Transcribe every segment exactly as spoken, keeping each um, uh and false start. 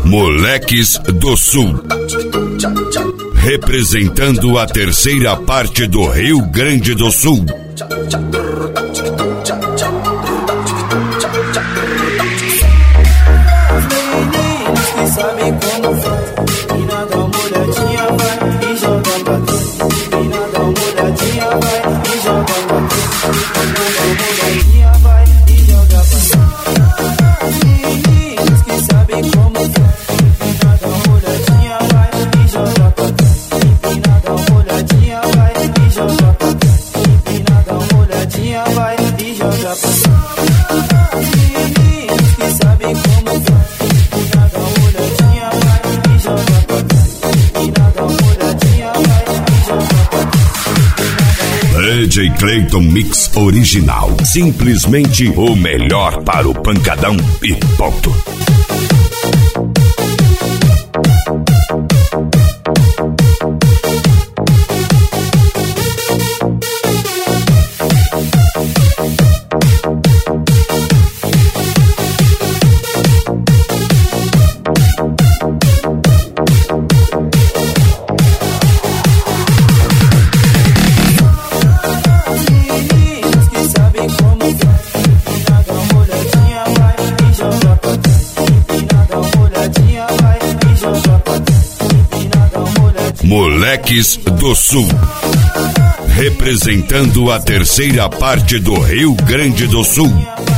Moleques do Sul, representando a terceira parte do Rio Grande do Sul. D J Clayton Mix Original. Simplesmente o melhor para o pancadão e ponto. Moleques do Sul, representando a terceira parte do Rio Grande do Sul.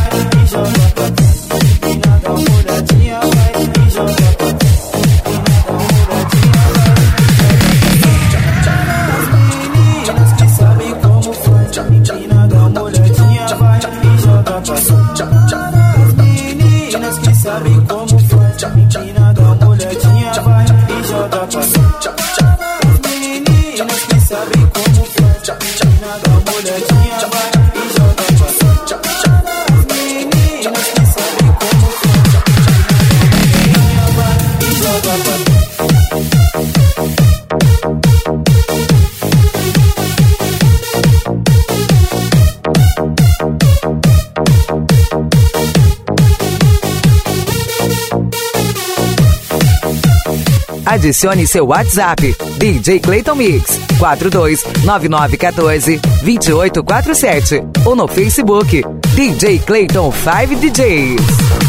Adicione seu WhatsApp, D J Clayton Mix, quatro dois nove nove um quatro, dois oito quatro sete, ou no Facebook, D J Clayton cinco D Js.